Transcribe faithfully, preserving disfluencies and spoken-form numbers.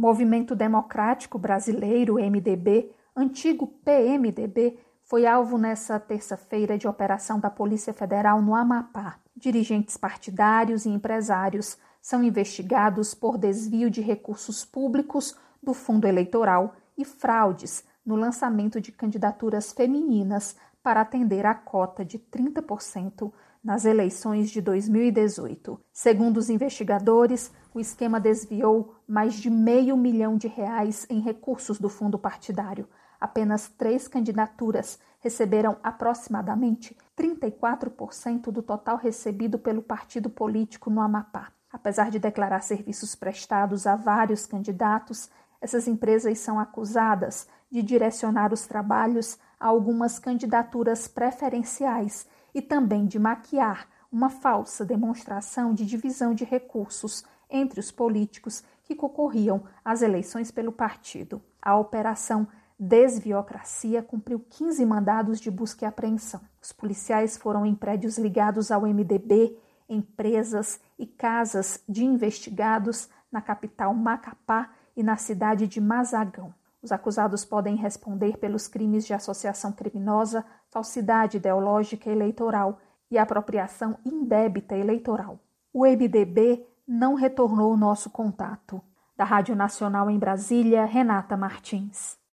Movimento Democrático Brasileiro, M D B, antigo P M D B, foi alvo nesta terça-feira de operação da Polícia Federal no Amapá. Dirigentes partidários e empresários são investigados por desvio de recursos públicos do fundo eleitoral e fraudes no lançamento de candidaturas femininas para atender a cota de trinta por cento nas eleições de dois mil e dezoito. Segundo os investigadores, o esquema desviou mais de meio milhão de reais em recursos do fundo partidário. Apenas três candidaturas receberam aproximadamente trinta e quatro por cento do total recebido pelo partido político no Amapá. Apesar de declarar serviços prestados a vários candidatos, essas empresas são acusadas de direcionar os trabalhos a algumas candidaturas preferenciais e também de maquiar uma falsa demonstração de divisão de recursos entre os políticos que concorriam às eleições pelo partido. A operação Desviocracia cumpriu quinze mandados de busca e apreensão. Os policiais foram em prédios ligados ao M D B, empresas e casas de investigados na capital Macapá e na cidade de Mazagão. Os acusados podem responder pelos crimes de associação criminosa, falsidade ideológica eleitoral e apropriação indébita eleitoral. O M D B não retornou o nosso contato. Da Rádio Nacional em Brasília, Renata Martins.